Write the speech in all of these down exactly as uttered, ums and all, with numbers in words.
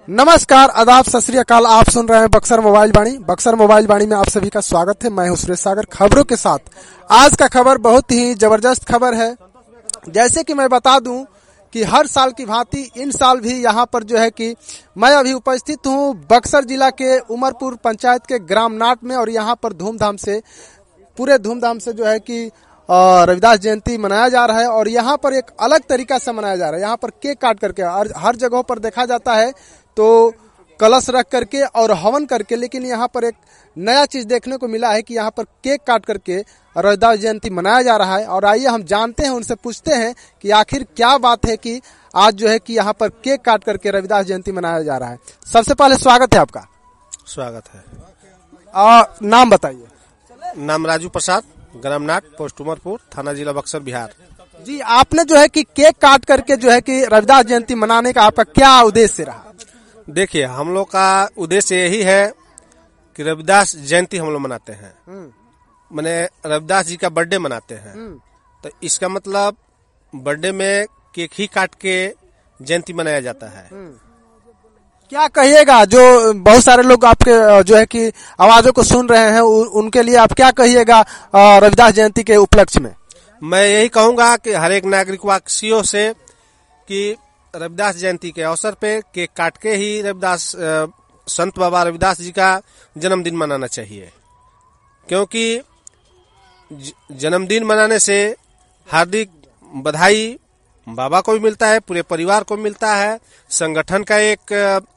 नमस्कार, आदाब, सत श्री अकाल। आप सुन रहे हैं बक्सर मोबाइल वाणी। बक्सर मोबाइल वाणी में आप सभी का स्वागत है। मैं हूं सुरेश सागर, खबरों के साथ। आज का खबर बहुत ही जबरदस्त खबर है। जैसे कि मैं बता दूं कि हर साल की भांति इन साल भी यहां पर जो है कि मैं अभी उपस्थित हूं बक्सर जिला के उमरपुर पंचायत के ग्राम नाट में, और यहां पर धूमधाम से पूरे धूमधाम से जो है कि रविदास जयंती मनाया जा रहा है। और यहाँ पर एक अलग तरीका से मनाया जा रहा है। यहाँ पर केक काट करके, और हर जगहों पर देखा जाता है तो कलश रख करके और हवन करके, लेकिन यहाँ पर एक नया चीज देखने को मिला है कि यहाँ पर केक काट करके रविदास जयंती मनाया जा रहा है। और आइए हम जानते हैं, उनसे पूछते हैं कि आखिर क्या बात है कि आज जो है कि यहाँ पर केक काट करके रविदास जयंती मनाया जा रहा है। सबसे पहले स्वागत है आपका। स्वागत है। आ, नाम बताइए। नाम राजू प्रसाद, ग्राम नाट, पोस्ट उमरपुर, थाना जिला बक्सर, बिहार। जी, आपने जो है कि केक काट करके जो है कि रविदास जयंती मनाने का आपका क्या उद्देश्य रहा? देखिए, हम लोग का उद्देश्य यही है कि रविदास जयंती हम लोग मनाते हैं, माने रविदास जी का बर्थडे मनाते हैं। तो इसका मतलब बर्थडे में केक ही काट के जयंती मनाया जाता है। क्या कहिएगा जो बहुत सारे लोग आपके जो है कि आवाजों को सुन रहे हैं, उनके लिए आप क्या कहिएगा रविदास जयंती के उपलक्ष्य में? मैं यही कहूंगा कि हर एक नागरिक वासियों से कि रविदास जयंती के अवसर पे केक काट के ही रविदास संत बाबा रविदास जी का जन्मदिन मनाना चाहिए, क्योंकि जन्मदिन मनाने से हार्दिक बधाई बाबा को भी मिलता है, पूरे परिवार को मिलता है। संगठन का एक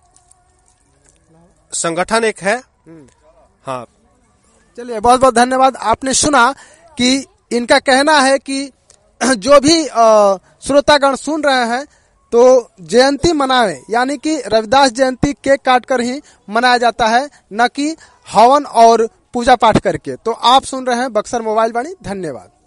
संगठन एक है। हाँ, चलिए, बहुत बहुत धन्यवाद। आपने सुना कि इनका कहना है कि जो भी श्रोतागण सुन रहे हैं तो जयंती मनावे, यानी कि रविदास जयंती केक काट कर ही मनाया जाता है, न कि हवन और पूजा पाठ करके। तो आप सुन रहे हैं बक्सर मोबाइल वाणी। धन्यवाद।